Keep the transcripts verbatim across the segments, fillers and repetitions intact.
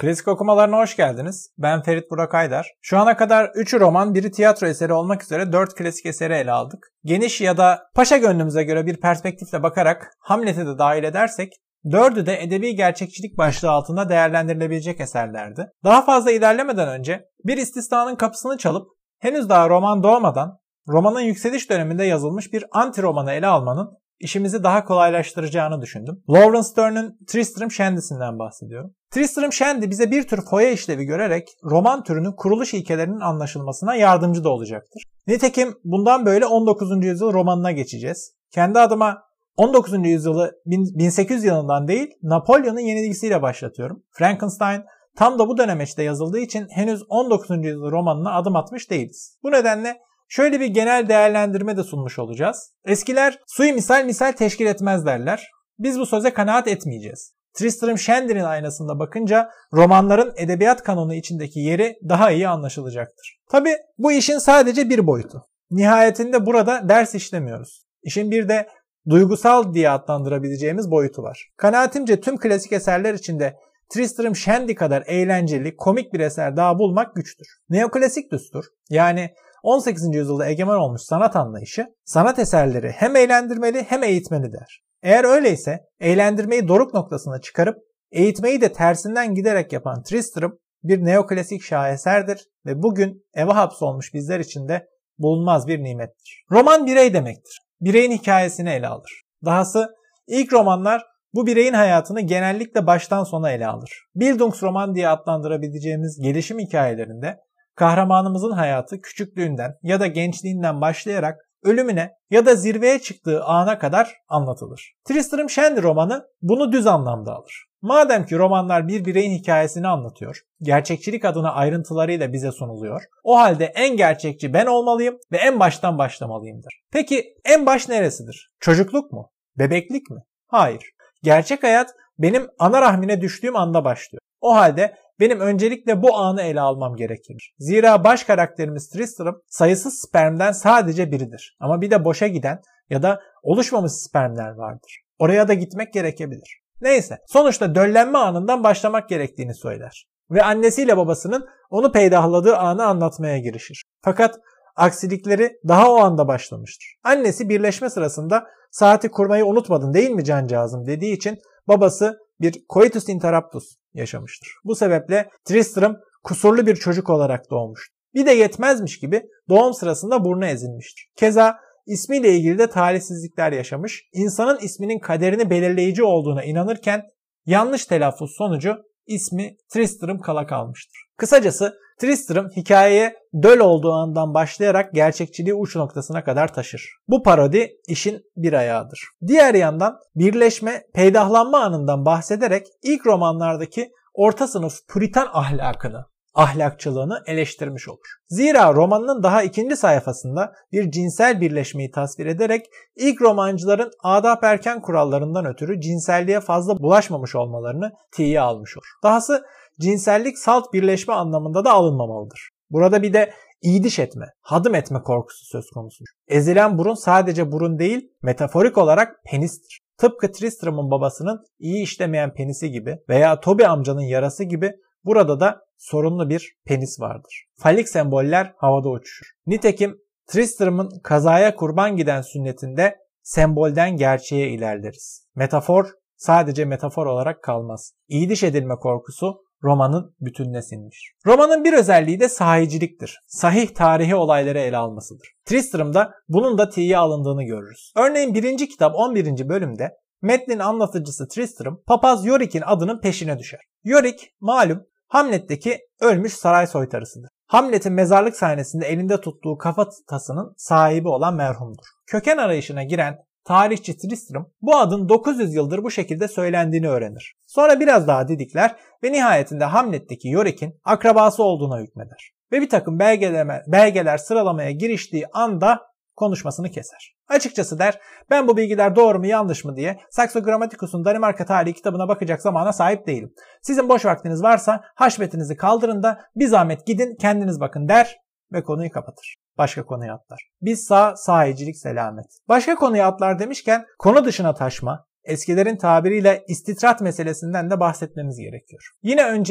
Klasik okumalarına hoş geldiniz. Ben Ferit Burak Aydar. Şu ana kadar üçü roman, biri tiyatro eseri olmak üzere dört klasik eseri ele aldık. Geniş ya da paşa gönlümüze göre bir perspektifle bakarak Hamlet'i de dahil edersek, dördü de edebi gerçekçilik başlığı altında değerlendirilebilecek eserlerdi. Daha fazla ilerlemeden önce bir istisnanın kapısını çalıp henüz daha roman doğmadan romanın yükseliş döneminde yazılmış bir anti romanı ele almanın işimizi daha kolaylaştıracağını düşündüm. Lawrence Stern'ın Tristram Shandy'sinden bahsediyorum. Tristram Shandy bize bir tür foya işlevi görerek roman türünün kuruluş ilkelerinin anlaşılmasına yardımcı da olacaktır. Nitekim bundan böyle on dokuzuncu yüzyıl romanına geçeceğiz. Kendi adıma on dokuzuncu yüzyılı bin sekiz yüz yılından değil, Napolyon'un yenilgisiyle başlatıyorum. Frankenstein tam da bu dönemeçte yazıldığı için henüz on dokuzuncu yüzyıl romanına adım atmış değiliz. Bu nedenle şöyle bir genel değerlendirme de sunmuş olacağız. Eskiler suyu misal misal teşkil etmez derler. Biz bu söze kanaat etmeyeceğiz. Tristram Shandy'nin aynasında bakınca romanların edebiyat kanonu içindeki yeri daha iyi anlaşılacaktır. Tabi bu işin sadece bir boyutu. Nihayetinde burada ders işlemiyoruz. İşin bir de duygusal diye adlandırabileceğimiz boyutu var. Kanaatimce tüm klasik eserler içinde Tristram Shandy kadar eğlenceli, komik bir eser daha bulmak güçtür. Neoklasik düstur, yani on sekizinci yüzyılda egemen olmuş sanat anlayışı, sanat eserleri hem eğlendirmeli hem eğitmeli der. Eğer öyleyse eğlendirmeyi doruk noktasına çıkarıp eğitmeyi de tersinden giderek yapan Tristram bir neoklasik şaheserdir ve bugün eve hapsolmuş bizler için de bulunmaz bir nimettir. Roman birey demektir. Bireyin hikayesini ele alır. Dahası ilk romanlar bu bireyin hayatını genellikle baştan sona ele alır. Bildungsroman diye adlandırabileceğimiz gelişim hikayelerinde kahramanımızın hayatı küçüklüğünden ya da gençliğinden başlayarak ölümüne ya da zirveye çıktığı ana kadar anlatılır. Tristram Shandy romanı bunu düz anlamda alır. Madem ki romanlar bir bireyin hikayesini anlatıyor, gerçekçilik adına ayrıntılarıyla bize sunuluyor, o halde en gerçekçi ben olmalıyım ve en baştan başlamalıyımdır. Peki en baş neresidir? Çocukluk mu? Bebeklik mi? Hayır. Gerçek hayat benim ana rahmine düştüğüm anda başlıyor. O halde benim öncelikle bu anı ele almam gerekir. Zira baş karakterimiz Tristram sayısız spermden sadece biridir. Ama bir de boşa giden ya da oluşmamış spermler vardır. Oraya da gitmek gerekebilir. Neyse, sonuçta döllenme anından başlamak gerektiğini söyler. Ve annesiyle babasının onu peydahladığı anı anlatmaya girişir. Fakat aksilikleri daha o anda başlamıştır. Annesi birleşme sırasında saati kurmayı unutmadın değil mi cancağızım dediği için babası bir coitus interruptus yaşamıştır. Bu sebeple Tristram kusurlu bir çocuk olarak doğmuştur. Bir de yetmezmiş gibi doğum sırasında burnu ezilmiştir. Keza ismiyle ilgili de talihsizlikler yaşamış, insanın isminin kaderini belirleyici olduğuna inanırken yanlış telaffuz sonucu ismi Tristram kala kalmıştır. Kısacası Tristram hikayeye döl olduğu andan başlayarak gerçekçiliği uç noktasına kadar taşır. Bu parodi işin bir ayağıdır. Diğer yandan birleşme, peydahlanma anından bahsederek ilk romanlardaki orta sınıf puritan ahlakını, ahlakçılığını eleştirmiş olur. Zira romanının daha ikinci sayfasında bir cinsel birleşmeyi tasvir ederek ilk romancıların adab erken kurallarından ötürü cinselliğe fazla bulaşmamış olmalarını tiye almış olur. Dahası cinsellik salt birleşme anlamında da alınmamalıdır. Burada bir de iyiliş etme, hadım etme korkusu söz konusudur. Ezilen burun sadece burun değil, metaforik olarak penistir. Tıpkı Tristram'ın babasının iyi işlemeyen penisi gibi veya Toby amcanın yarası gibi burada da sorunlu bir penis vardır. Falik semboller havada uçuşur. Nitekim Tristram'ın kazaya kurban giden sünnetinde sembolden gerçeğe ilerleriz. Metafor sadece metafor olarak kalmaz. İyiliş edilme korkusu romanın bütününe sinmiş. Romanın bir özelliği de sahiciliktir. Sahih tarihi olayları ele almasıdır. Tristram'da bunun da tiye alındığını görürüz. Örneğin birinci kitap on birinci bölümde metnin anlatıcısı Tristram papaz Yorik'in adının peşine düşer. Yorik malum Hamlet'teki ölmüş saray soytarısıdır. Hamlet'in mezarlık sahnesinde elinde tuttuğu kafa tasının sahibi olan merhumdur. Köken arayışına giren tarihçi Tristram bu adın dokuz yüz yıldır bu şekilde söylendiğini öğrenir. Sonra biraz daha didikler ve nihayetinde Hamlet'teki Yorik'in akrabası olduğuna hükmeder. Ve bir takım belgeler, belgeler sıralamaya giriştiği anda konuşmasını keser. Açıkçası der, ben bu bilgiler doğru mu yanlış mı diye Saxo Grammaticus'un Danimarka tarihi kitabına bakacak zamana sahip değilim. Sizin boş vaktiniz varsa haşmetinizi kaldırın da bir zahmet gidin kendiniz bakın der ve konuyu kapatır. Başka konuya atlar. Biz sağ, sahicilik selamet. Başka konuya atlar demişken konu dışına taşma, eskilerin tabiriyle istitrat meselesinden de bahsetmemiz gerekiyor. Yine önceliği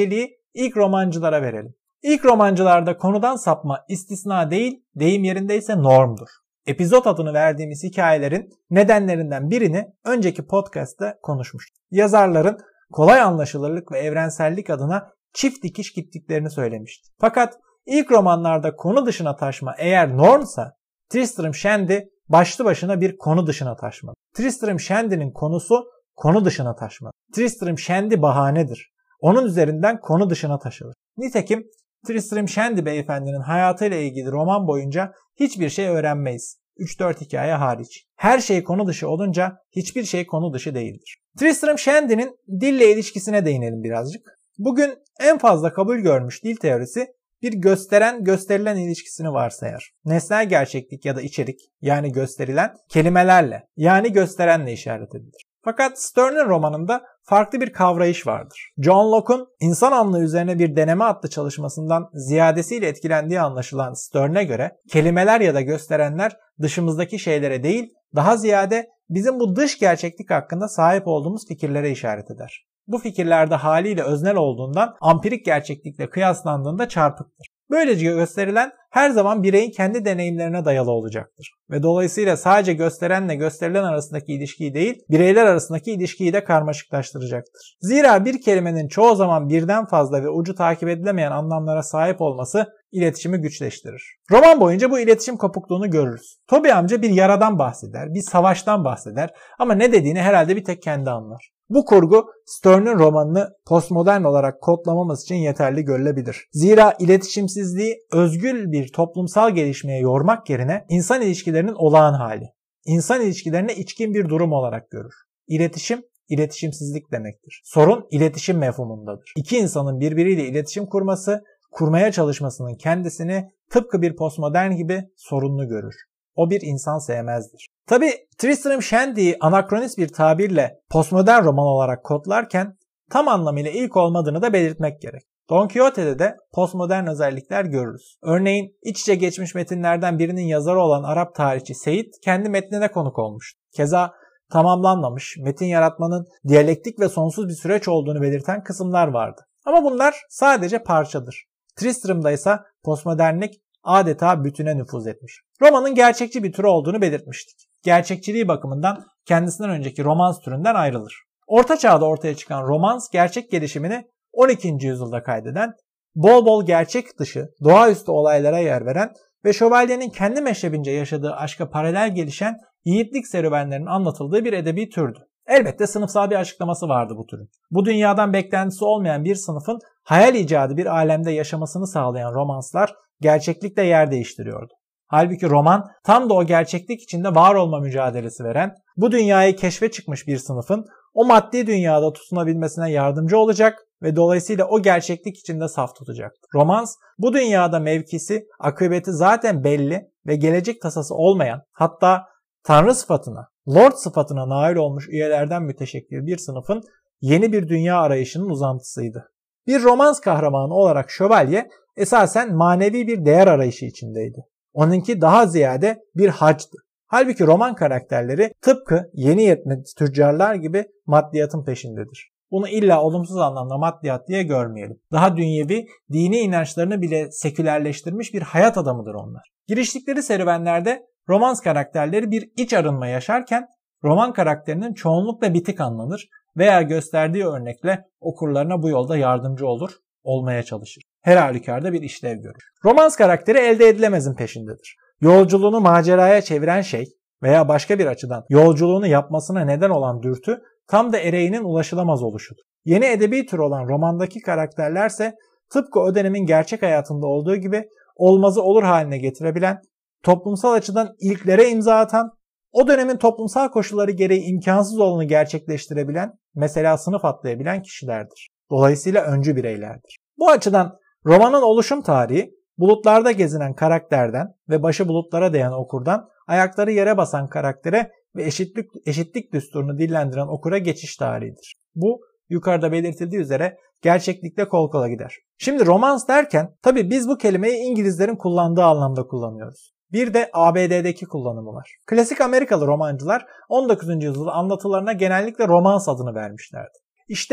ilk romancılara verelim. İlk romancılarda konudan sapma istisna değil, deyim yerindeyse normdur. Epizod adını verdiğimiz hikayelerin nedenlerinden birini önceki podcast'ta konuşmuştuk. Yazarların kolay anlaşılırlık ve evrensellik adına çift dikiş gittiklerini söylemişti. Fakat ilk romanlarda konu dışına taşma eğer normsa, Tristram Shandy başlı başına bir konu dışına taşmadı. Tristram Shandy'nin konusu konu dışına taşmadı. Tristram Shandy bahanedir. Onun üzerinden konu dışına taşılır. Nitekim Tristram Shandy beyefendinin hayatıyla ilgili roman boyunca hiçbir şey öğrenmeyiz. üç dört hikaye hariç. Her şey konu dışı olunca hiçbir şey konu dışı değildir. Tristram Shandy'nin dille ilişkisine değinelim birazcık. Bugün en fazla kabul görmüş dil teorisi bir gösteren-gösterilen ilişkisini varsayar. Nesnel gerçeklik ya da içerik, yani gösterilen, kelimelerle, yani gösterenle işaret edilir. Fakat Sterne'ın romanında farklı bir kavrayış vardır. John Locke'un İnsan Anlığı üzerine bir deneme adlı çalışmasından ziyadesiyle etkilendiği anlaşılan Sterne'e göre kelimeler ya da gösterenler dışımızdaki şeylere değil, daha ziyade bizim bu dış gerçeklik hakkında sahip olduğumuz fikirlere işaret eder. Bu fikirlerde haliyle öznel olduğundan ampirik gerçeklikle kıyaslandığında çarpıktır. Böylece gösterilen her zaman bireyin kendi deneyimlerine dayalı olacaktır. Ve dolayısıyla sadece gösterenle gösterilen arasındaki ilişkiyi değil, bireyler arasındaki ilişkiyi de karmaşıklaştıracaktır. Zira bir kelimenin çoğu zaman birden fazla ve ucu takip edilemeyen anlamlara sahip olması iletişimi güçleştirir. Roman boyunca bu iletişim kopukluğunu görürüz. Toby amca bir yaradan bahseder, bir savaştan bahseder ama ne dediğini herhalde bir tek kendi anlar. Bu kurgu Sterne'ın romanını postmodern olarak kodlamamız için yeterli görülebilir. Zira iletişimsizliği özgül bir toplumsal gelişmeye yormak yerine insan ilişkilerinin olağan hali, insan ilişkilerine içkin bir durum olarak görür. İletişim, iletişimsizlik demektir. Sorun iletişim mefhumundadır. İki insanın birbiriyle iletişim kurması, kurmaya çalışmasının kendisini tıpkı bir postmodern gibi sorunlu görür. O bir insan sevmezdir. Tabi Tristram Shandy'yi anakronist bir tabirle postmodern roman olarak kodlarken tam anlamıyla ilk olmadığını da belirtmek gerek. Don Quixote'de de postmodern özellikler görürüz. Örneğin iç içe geçmiş metinlerden birinin yazarı olan Arap tarihçi Seyit kendi metnine konuk olmuştu. Keza tamamlanmamış, metin yaratmanın diyalektik ve sonsuz bir süreç olduğunu belirten kısımlar vardı. Ama bunlar sadece parçadır. Tristram'da ise postmodernlik adeta bütüne nüfuz etmiş. Romanın gerçekçi bir tür olduğunu belirtmiştik. Gerçekçiliği bakımından kendisinden önceki romans türünden ayrılır. Orta Çağ'da ortaya çıkan romans gerçek gelişimini on ikinci yüzyılda kaydeden, bol bol gerçek dışı, doğaüstü olaylara yer veren ve şövalyenin kendi meşrebince yaşadığı aşka paralel gelişen yiğitlik serüvenlerinin anlatıldığı bir edebi türdü. Elbette sınıfsal bir açıklaması vardı bu türün. Bu dünyadan beklentisi olmayan bir sınıfın hayal icadı bir alemde yaşamasını sağlayan romanslar gerçeklikle yer değiştiriyordu. Halbuki roman tam da o gerçeklik içinde var olma mücadelesi veren, bu dünyayı keşfe çıkmış bir sınıfın o maddi dünyada tutunabilmesine yardımcı olacak ve dolayısıyla o gerçeklik içinde saf tutacaktır. Romans bu dünyada mevkisi, akıbeti zaten belli ve gelecek tasası olmayan, hatta Tanrı sıfatına, Lord sıfatına nail olmuş üyelerden müteşekkil bir sınıfın yeni bir dünya arayışının uzantısıydı. Bir romans kahramanı olarak şövalye esasen manevi bir değer arayışı içindeydi. Onunki daha ziyade bir hacdı. Halbuki roman karakterleri tıpkı yeni yetme tüccarlar gibi maddiyatın peşindedir. Bunu illa olumsuz anlamda maddiyat diye görmeyelim. Daha dünyevi, dini inançlarını bile sekülerleştirmiş bir hayat adamıdır onlar. Giriştikleri serüvenlerde romans karakterleri bir iç arınma yaşarken roman karakterinin çoğunlukla bitik anlanır veya gösterdiği örnekle okurlarına bu yolda yardımcı olur, olmaya çalışır. Her halükarda bir işlev görür. Romans karakteri elde edilemezin peşindedir. Yolculuğunu maceraya çeviren şey veya başka bir açıdan yolculuğunu yapmasına neden olan dürtü tam da ereğinin ulaşılamaz oluşudur. Yeni edebi tür olan romandaki karakterlerse tıpkı o dönemin gerçek hayatında olduğu gibi olmazı olur haline getirebilen, toplumsal açıdan ilklere imza atan, o dönemin toplumsal koşulları gereği imkansız olanı gerçekleştirebilen, mesela sınıf atlayabilen kişilerdir. Dolayısıyla öncü bireylerdir. Bu açıdan romanın oluşum tarihi, bulutlarda gezinen karakterden ve başı bulutlara değen okurdan ayakları yere basan karaktere ve eşitlik, eşitlik düsturunu dillendiren okura geçiş tarihidir. Bu yukarıda belirtildiği üzere gerçeklikle kol kola gider. Şimdi romans derken tabii biz bu kelimeyi İngilizlerin kullandığı anlamda kullanıyoruz. Bir de A B D'deki kullanımı var. Klasik Amerikalı romancılar on dokuzuncu yüzyıl anlatılarına genellikle romans adını vermişlerdi. İşte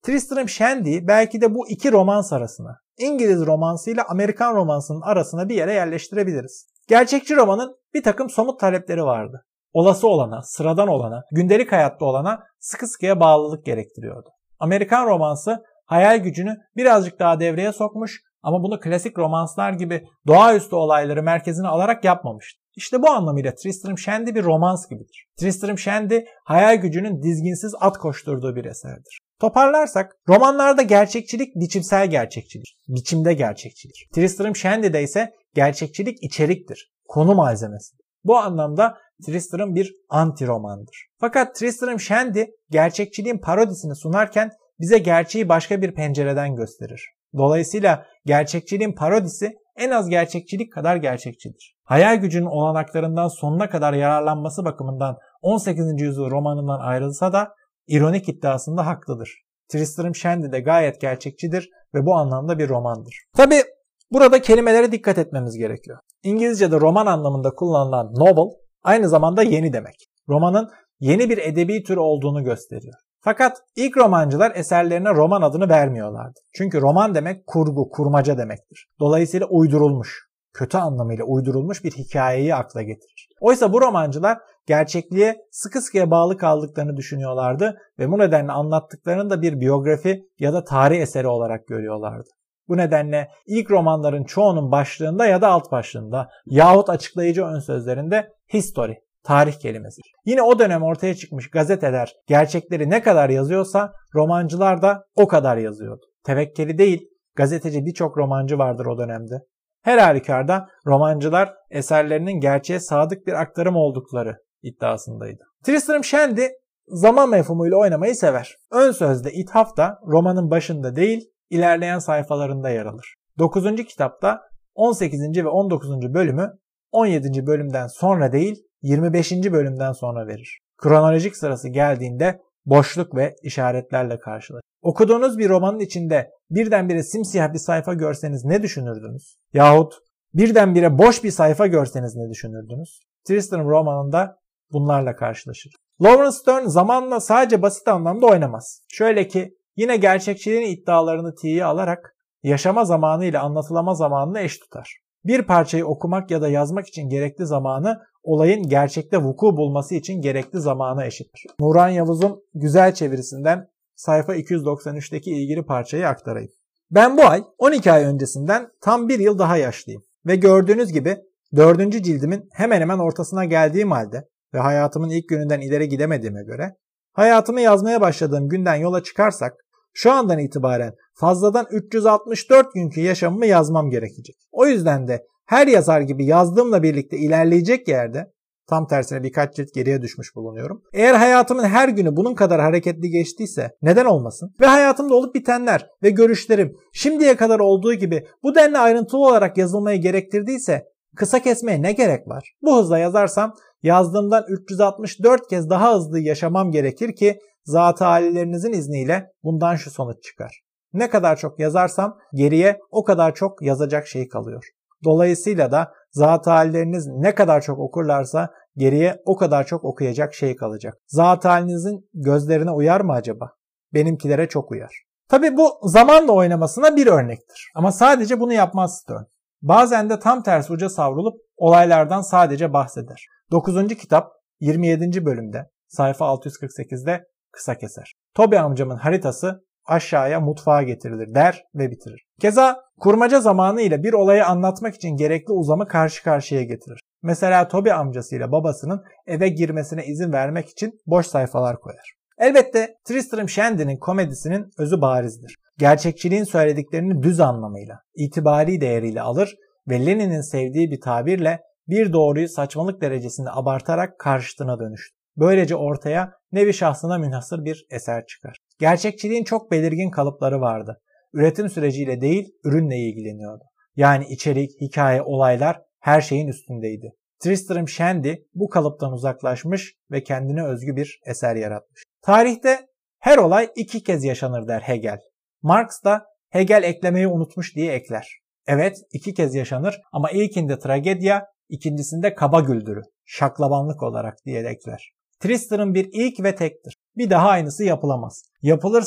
Tristram Shandy belki de bu iki romans arasına, İngiliz romansı ile Amerikan romansının arasına bir yere yerleştirebiliriz. Gerçekçi romanın bir takım somut talepleri vardı. Olası olana, sıradan olana, gündelik hayatta olana sıkı sıkıya bağlılık gerektiriyordu. Amerikan romansı hayal gücünü birazcık daha devreye sokmuş ama bunu klasik romanslar gibi doğaüstü olayları merkezine alarak yapmamıştı. İşte bu anlamıyla Tristram Shandy bir romans gibidir. Tristram Shandy hayal gücünün dizginsiz at koşturduğu bir eserdir. Toparlarsak, romanlarda gerçekçilik biçimsel gerçekçilik, biçimde gerçekçilik. Tristram Shandy'de ise gerçekçilik içeriktir, konu malzemesidir. Bu anlamda Tristram bir anti romandır. Fakat Tristram Shandy gerçekçiliğin parodisini sunarken bize gerçeği başka bir pencereden gösterir. Dolayısıyla gerçekçiliğin parodisi en az gerçekçilik kadar gerçekçidir. Hayal gücünün olanaklarından sonuna kadar yararlanması bakımından on sekizinci yüzyıl romanından ayrılsa da ironik iddiasında haklıdır. Tristram Shandy de gayet gerçekçidir ve bu anlamda bir romandır. Tabi burada kelimelere dikkat etmemiz gerekiyor. İngilizce'de roman anlamında kullanılan novel aynı zamanda yeni demek. Romanın yeni bir edebi tür olduğunu gösteriyor. Fakat ilk romancılar eserlerine roman adını vermiyorlardı. Çünkü roman demek kurgu, kurmaca demektir. Dolayısıyla uydurulmuş, kötü anlamıyla uydurulmuş bir hikayeyi akla getirir. Oysa bu romancılar gerçekliğe sıkı sıkıya bağlı kaldıklarını düşünüyorlardı ve bu nedenle anlattıklarını da bir biyografi ya da tarih eseri olarak görüyorlardı. Bu nedenle ilk romanların çoğunun başlığında ya da alt başlığında yahut açıklayıcı ön sözlerinde history, tarih kelimesidir. Yine o dönem ortaya çıkmış gazeteler gerçekleri ne kadar yazıyorsa romancılar da o kadar yazıyordu. Tevekkeli değil, gazeteci birçok romancı vardır o dönemde. Her halükarda romancılar eserlerinin gerçeğe sadık bir aktarım oldukları iddiasındaydı. Tristram Shandy zaman mefhumuyla oynamayı sever. Ön sözde ithaf da romanın başında değil, ilerleyen sayfalarında yer alır. dokuzuncu kitapta on sekizinci ve on dokuzuncu bölümü on yedinci bölümden sonra değil, yirmi beşinci bölümden sonra verir. Kronolojik sırası geldiğinde boşluk ve işaretlerle karşılaşır. Okuduğunuz bir romanın içinde birdenbire simsiyah bir sayfa görseniz ne düşünürdünüz? Yahut birdenbire boş bir sayfa görseniz ne düşünürdünüz? Tristram romanında bunlarla karşılaşır. Lawrence Stern zamanla sadece basit anlamda oynamaz. Şöyle ki yine gerçekçiliğin iddialarını tiye alarak yaşama zamanı ile anlatılama zamanını eş tutar. Bir parçayı okumak ya da yazmak için gerekli zamanı olayın gerçekte vuku bulması için gerekli zamana eşittir. Nuran Yavuz'un güzel çevirisinden sayfa iki yüz doksan üçteki ilgili parçayı aktarayım. Ben bu ay on iki ay öncesinden tam bir yıl daha yaşlıyım ve gördüğünüz gibi dördüncü cildimin hemen hemen ortasına geldiğim halde ve hayatımın ilk gününden ileri gidemediğime göre hayatımı yazmaya başladığım günden yola çıkarsak şu andan itibaren fazladan üç yüz altmış dört günkü yaşamımı yazmam gerekecek. O yüzden de her yazar gibi yazdığımla birlikte ilerleyecek yerde tam tersine birkaç cilt geriye düşmüş bulunuyorum. Eğer hayatımın her günü bunun kadar hareketli geçtiyse neden olmasın? Ve hayatımda olup bitenler ve görüşlerim şimdiye kadar olduğu gibi bu denli ayrıntılı olarak yazılmayı gerektirdiyse kısa kesmeye ne gerek var? Bu hızla yazarsam yazdığımdan üç yüz altmış dört kez daha hızlı yaşamam gerekir ki zat-ı halilerinizin izniyle bundan şu sonuç çıkar. Ne kadar çok yazarsam geriye o kadar çok yazacak şey kalıyor. Dolayısıyla da zat-ı halleriniz ne kadar çok okurlarsa geriye o kadar çok okuyacak şey kalacak. Zat-ı halinizin gözlerine uyar mı acaba? Benimkilere çok uyar. Tabi bu zamanla oynamasına bir örnektir. Ama sadece bunu yapmaz Stern. Bazen de tam tersi uca savrulup olaylardan sadece bahseder. dokuzuncu kitap yirmi yedinci bölümde sayfa altı yüz kırk sekizde kısa keser. Toby amcamın haritası aşağıya mutfağa getirilir der ve bitirir. Keza kurmaca zamanı ile bir olayı anlatmak için gerekli uzamı karşı karşıya getirir. Mesela Toby amcasıyla babasının eve girmesine izin vermek için boş sayfalar koyar. Elbette Tristram Shandy'nin komedisinin özü barizdir. Gerçekçiliğin söylediklerini düz anlamıyla, itibari değeriyle alır ve Lenin'in sevdiği bir tabirle bir doğruyu saçmalık derecesinde abartarak karşıtına dönüştür. Böylece ortaya nevi şahsına münhasır bir eser çıkar. Gerçekçiliğin çok belirgin kalıpları vardı. Üretim süreciyle değil, ürünle ilgileniyordu. Yani içerik, hikaye, olaylar her şeyin üstündeydi. Tristram Shandy bu kalıptan uzaklaşmış ve kendine özgü bir eser yaratmış. Tarihte her olay iki kez yaşanır der Hegel. Marx da Hegel eklemeyi unutmuş diye ekler. Evet, iki kez yaşanır ama ilkinde tragedya, ikincisinde kaba güldürü, şaklabanlık olarak diye ekler. Tristram bir ilk ve tektir. Bir daha aynısı yapılamaz. Yapılırsa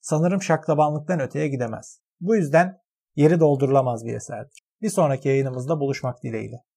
sanırım şaklabanlıktan öteye gidemez. Bu yüzden yeri doldurulamaz bir eserdir. Bir sonraki yayınımızda buluşmak dileğiyle.